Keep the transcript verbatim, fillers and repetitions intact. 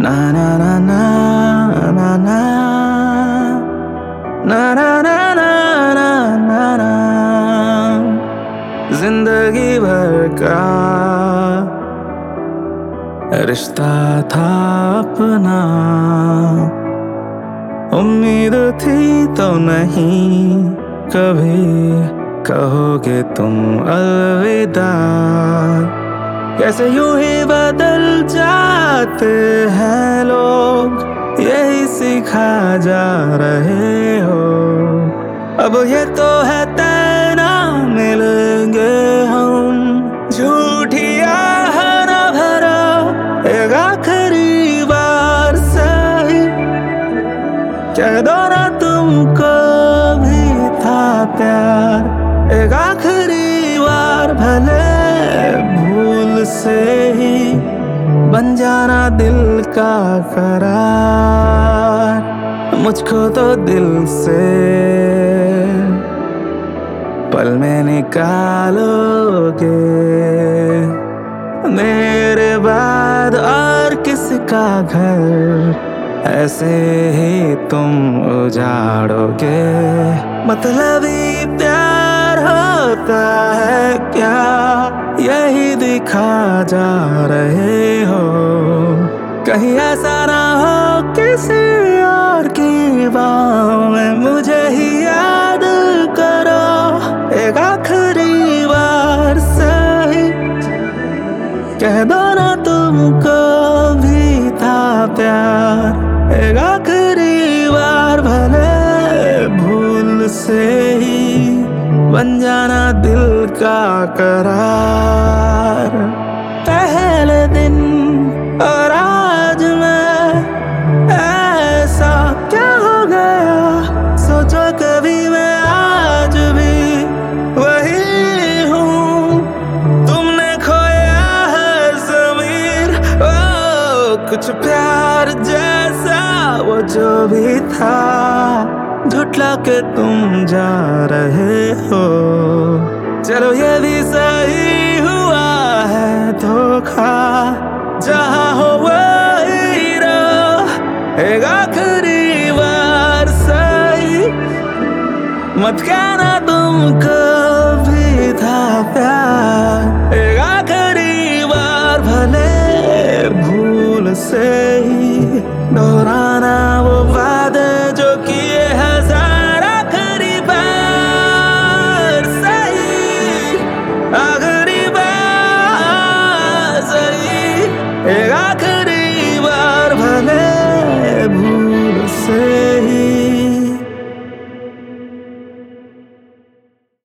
ना ना ना ना ना ना ना ना ना ना ना ना ना जिंदगी भर का रिश्ता था अपना, उम्मीद थी तो नहीं कभी कहोगे तुम अलविदा। कैसे यूं ही बदल जाते हैं लोग, यही सिखा जा रहे हो। अब ये तो है तय ना मिलेंगे हम, झूठी आह ना भरा एक आखिरी बार सही। कह दो ना तुमको भी था प्यार एक आखिरी बार, भले भूल से ही बन जाना दिल का करार। मुझको तो दिल से पल में निकालोगे, मेरे बाद और किसका घर ऐसे ही तुम उजाड़ोगे। मतलबी प्यार होता है क्या, यही दिखा जा रहे हो। कहीं ऐसा ना हो किसी और की बाहों में मुझे ही याद करो एक आखिरी बार सही। कह दो ना तुमको भी था प्यार एक आखिरी बार, भले भूल से ही बन जाना दिल का करार। पहले दिन और आज में ऐसा क्या हो गया, सोचो कभी मैं आज भी वही हूँ। तुमने खोया है ज़मीर, ओ कुछ प्यार जैसा वो जो भी था, झुठला के तुम जा रहे हो। चलो ये भी सही हुआ है धोखा, जहाँ हो वही रहो एक आखिरी बार सही। मत कहना तुमको भी था प्यार एक आखिरी बार, भले भूल से ही दोहरा